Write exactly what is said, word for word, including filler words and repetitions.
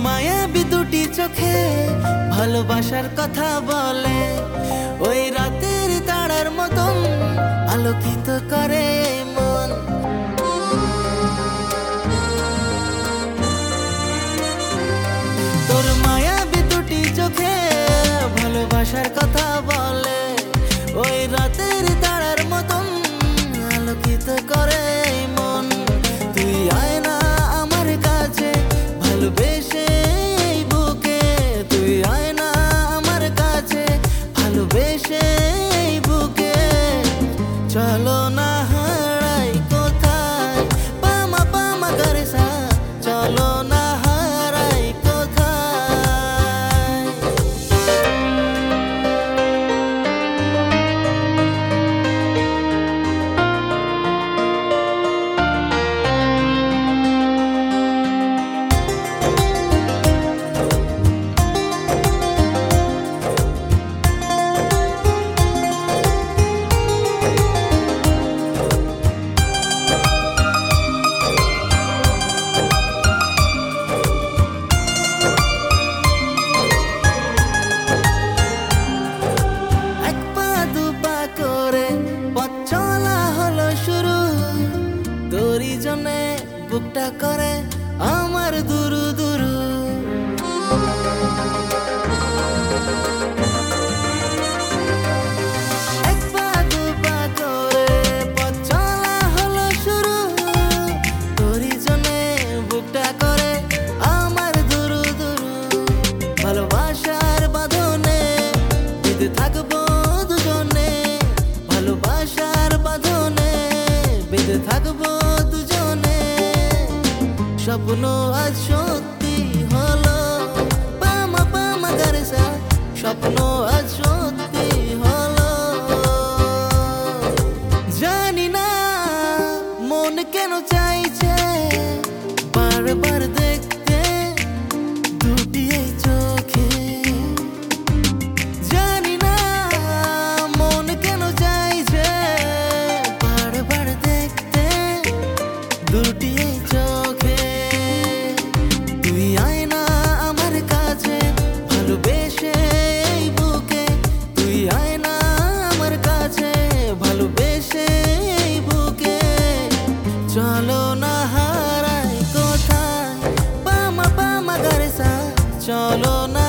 মায়াবী দুটি চোখে ভালোবাসার কথা বলে, ওই রাতের তারার মতন আলোকিত করে মন। তোর মায়াবী দুটি চোখে ভালোবাসার কথা বলে, ওই রাতের তারার মতন আলোকিত করে মন। তুই আয় না আমার কাছে ভালোবেসে এই বুকে, তুই আয় না আমার কাছে ভালোবেসে এই বুকে। চলো না হারাই কোথায় পামা পামা করে সা, চলো না হারাই কোথায়। তোরই জন্যে বুকটা করে আমার দুরু দুরু। এক পা দু পা করে পথ চলা হলো শুরু, তোরই জন্যে বুকটা করে আমার দুরু দুরু। ভালোবাসার বাঁধনে বেঁধে থাকবো দুজনে, ভালোবাসার বাঁধনে বেঁধে থাকবো দুজনে। স্বপ্ন আজ সত্যি হলো পামা পামা গারেসা, স্বপ্ন আজ সত্যি হলো। জানি না মন কেন চাইছে বারবার দেখতে দুটি এই চোখে, জানি না মন কেন চাইছে বারবার দেখতে দুটি এই চোখে। তুই আয় না আমার কাছে ভালোবেসে এই বুকে, তুই আয় না আমার কাছে ভালোবেসে এই বুকে। চলো না হারাই কোথায় পামা পামা গারেসা, চলো না